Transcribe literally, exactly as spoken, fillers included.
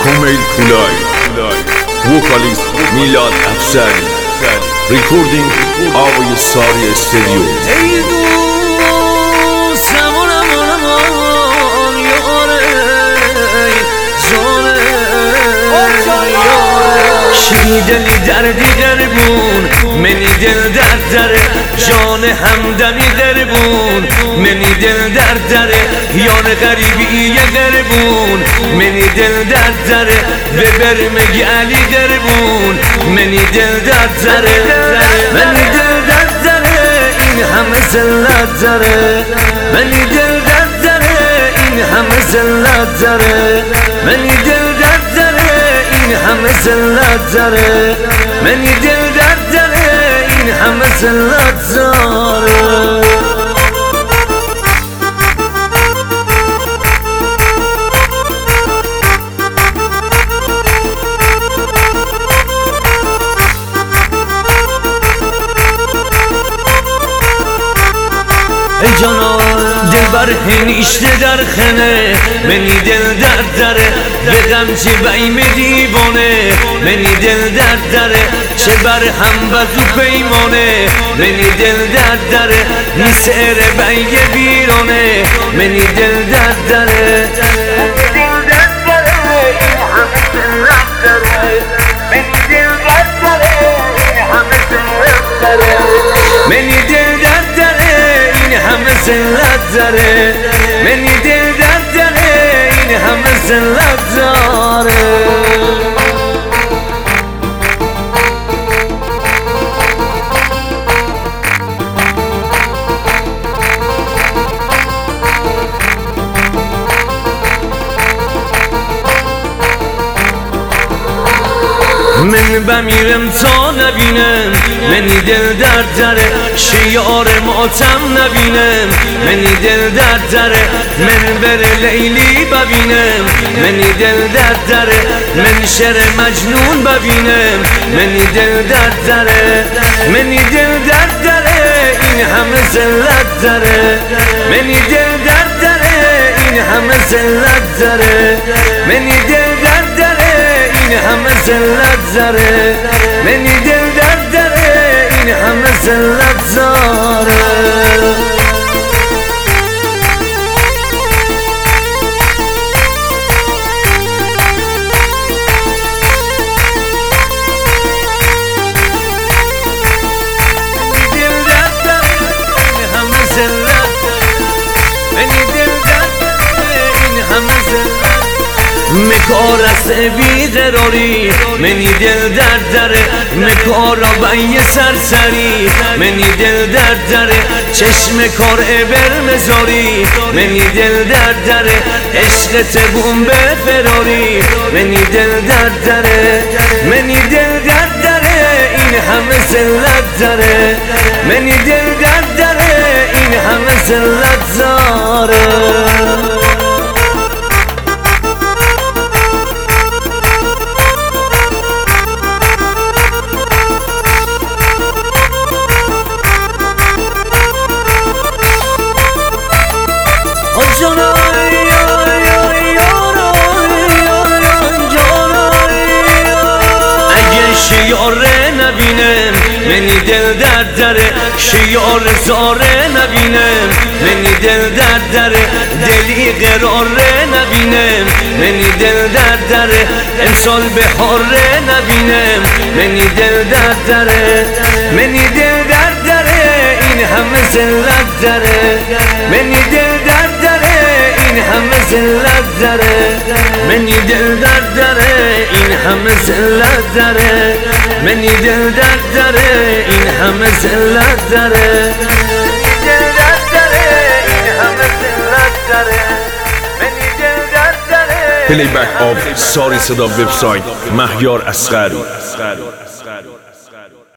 کومیل پولای، وکالیست میلاد افسری، ریکوردینگ آقای ساری استودیو. ای دوست امان امان امان یاره جانه شی دلی دردی دربون منی دل درد داره جان همدمی دربون منی دل درد داره یان غریبی یه دربون منی دل درد داره ببر مگی علی دربون منی دل درد داره منی دل درد داره این همه زلت داره منی دل درد داره این همه زلت داره منی دل درد داره این همه زلت داره منی دل درد داره این همه زلت داره. ای جانا دل بر هنیشته در خنه منی دل درد داره به غم چه بیم دیوانه منی دل درد داره چه بر هم بزو پیمانه منی دل درد داره نیست اره بینگ بیرانه منی دل درد داره دل درد داره این همه زلت داره منی دل درد داره این همه زلت داره منی دل درد داره این همه زلت داره منی دل درد داره این همه زلت داره. من بمیرم تا نبینم منی دل درد داره شیار ماتم نبینم منی دل درد داره من بر لیلی ببینم منی دل درد داره من شر مجنون ببینم منی دل درد داره منی دل درد داره این همه زلت داره منی دل درد داره این همه زلت داره منی دل درد داره این همه زلت داره منی دل درد داره این همه زلت داره. مکار است بیقراری منی دل درد داره مکارا بین سرسری منی دل درد داره چشم کار ابر مزاری منی دل درد داره عشق تبون به فراری منی دل درد داره منی دل درد داره این همه زلت داره منی دل درد داره این همه زلت داره. اگه شیاره نبینم منی دل درد داره شیار زاره نبینم منی دل درد داره دلی قراره نبینم منی دل درد داره امسال بهاره نبینم منی دل درد داره منی دل درد داره این همه زلت داره منی دل درد داره این همه زلت داره منی دل درد داره این همه زلت داره منی دل درد داره این همه زلت داره منی دل درد داره این همه زلت داره منی دل درد داره. پلی بک آف ساری صدا وبسایت مهیار اصغری.